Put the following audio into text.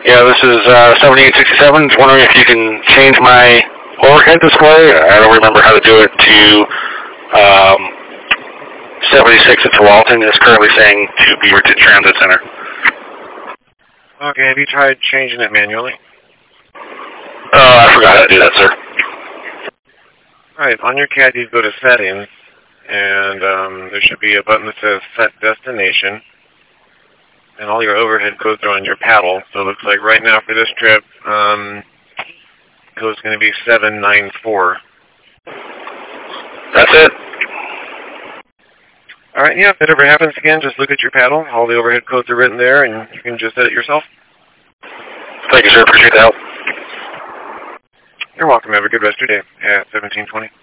Yeah, this is 7867. Just wondering if you can change my overhead display. I don't remember how to do it to 76 at Tualatin. It's currently saying to Beaverton Transit Center. Okay, have you tried changing it manually? I forgot how to do that, sir. Alright, on your CAD you go to Settings, and there should be a button that says Set Destination, and all your overhead codes are on your paddle. So it looks like right now for this trip, code's going to be 794. That's it? Alright, yeah, if that ever happens again, just look at your paddle. All the overhead codes are written there, and you can just set it yourself. Thank you, sir. Appreciate the help. You're welcome. Have a good rest of your day at 1720.